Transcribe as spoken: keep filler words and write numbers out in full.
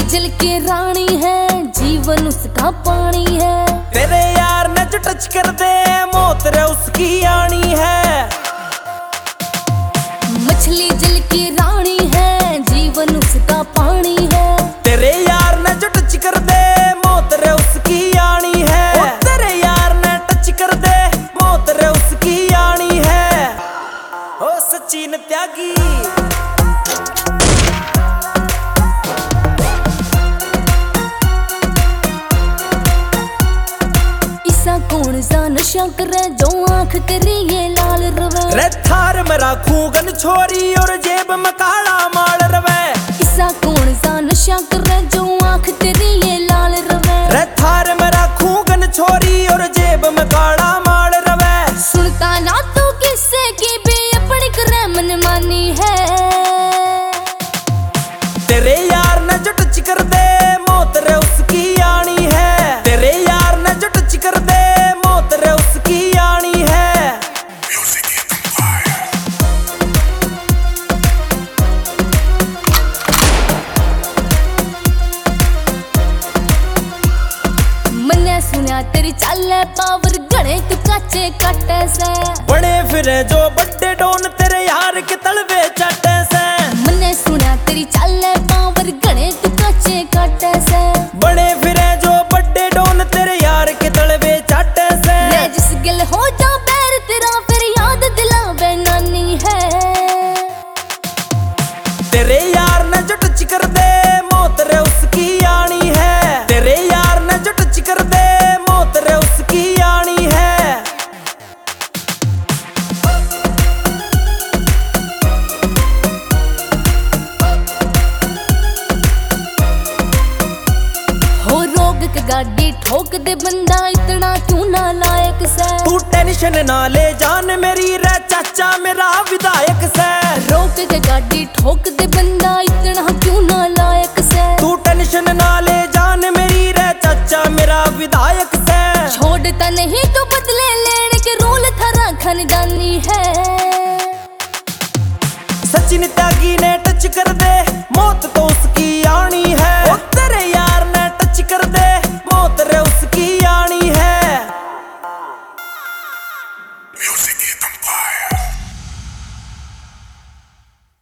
जल के रानी है, जीवन उसका पानी है। तेरे यार ने जो टच कर दे मौत रे उसकी आनी है। मछली जल की रानी है, जीवन उसका पानी है। तेरे यार ने जो टच कर दे मौत रे उसकी आनी है। तेरे यार ने टच कर दे मौत रे उसकी आनी है। ओ सचिन त्यागी कौन सा नशा करे जो आंख तेरी ये लाल रवे। रे थार में राखूं गन छोरी और जेब में काला माल रवे। ऐसा कौन सा नशा करे जो आंख तेरी ये लाल रवे। रे थार में राखूं गन छोरी और जेब में काला माल रवे। सुनता ना तू किससे की भी अपनी करे मनमानी है। तेरे यार ने जो टच कर दे मौत रे उसकी आनी है। तेरे यार ने जो टच कर दे मौत रे उसकी आनी है। मैंने सुना तेरी चाले पावर घड़े तू काचे काटे से। बड़े फिरे जो बड़े डोन तेरे यार के तलवे चाटे से। मैंने सुना तेरी चाले पावर घड़े तू काचे काटे से। बड़े फिरे जो बड़े डोन तेरे यार के तलवे चाटे से। मैं जिस गिल हो जा बैर तेरा फिर याद दिलावे नानी है। तेरे यार ने जो टच कर दे मौत रे उसकी आनी है। तेरे यार ने जो टच कर दे मौत रे उसकी आनी है। हो रोग के गाड़ी ठोक दे बंदा इतना क्यों ना लायक से। तू टेंशन ना ले जान मेरी रे चाचा मेरा विधायक से। रोक के गाड़ी ठोक दे बंदा इतना क्यों ना लायक